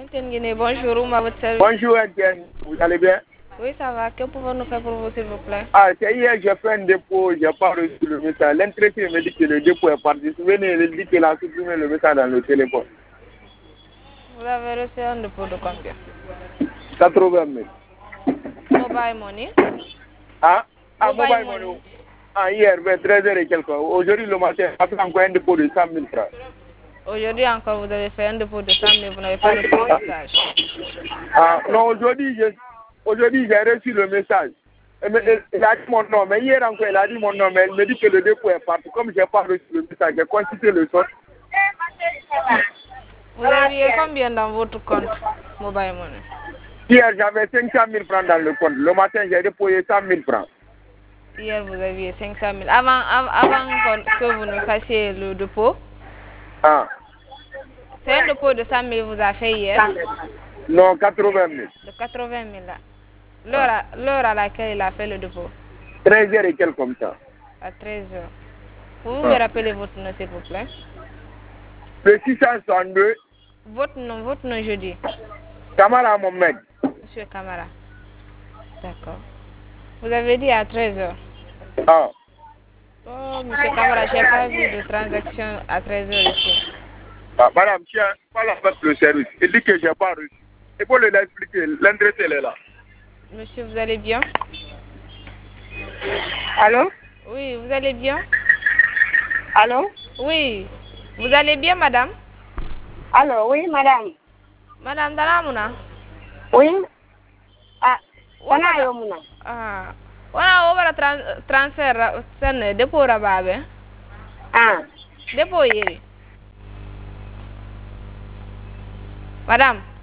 Bonjour, à votre service. Bonjour, Etienne. Vous allez bien? Oui, ça va. Que pouvons-nous faire pour vous, s'il vous plaît? Ah, c'est hier, j'ai fait un dépôt, j'ai pas reçu le message. L'entretien me dit que le dépôt est parti. Souvenez, il dit qu'il a supprimé le message dans le téléphone. Vous avez reçu un dépôt de combien? 80 000. Mobile money? Ah, Mobile mobile money. Ah, hier, vers 13h et quelques. Aujourd'hui, le matin, j'ai fait encore un dépôt de 100 000 francs. Aujourd'hui encore, vous avez fait un dépôt de 100 000, vous n'avez pas reçu le message. Ah, non, aujourd'hui, j'ai reçu le message. Il a dit mon nom, mais hier encore, il a dit mon nom, mais il me dit que le dépôt est parti. Comme je n'ai pas reçu le message, j'ai consulté le sort. Vous aviez combien dans votre compte mobile money? Hier, j'avais 500 000 francs dans le compte. Le matin, j'ai déposé 100 000 francs. Hier, vous aviez 500 000. Avant que vous ne fassiez le dépôt, Ah. c'est un dépôt de 100 000 vous a fait hier? Non, 80 000. De 80 000 là. L'heure à laquelle il a fait le dépôt? 13h et quelques comme ça. À 13h. Vous me rappelez votre nom, s'il vous plaît? Le 662. Votre nom jeudi. Kamara Mohamed. Monsieur Kamara. D'accord. Vous avez dit à 13h. Ah. Oh, monsieur Kamara, je n'ai pas vu de transaction à 13h ici. Ah, madame, tiens, parle avec le service. Il dit que je n'ai pas reçu. Il faut lui expliquer. L'adresse, elle est là. Monsieur, vous allez bien? Allô? Oui, vous allez bien? Allô? Oui. Vous allez bien, madame? Allô, oui, madame. Madame Dalamuna? Oui? Ah, sana yo muna. Ah. Wana obara transfer sen dépôt rababe. Ah. Dépôt yeri. Madame.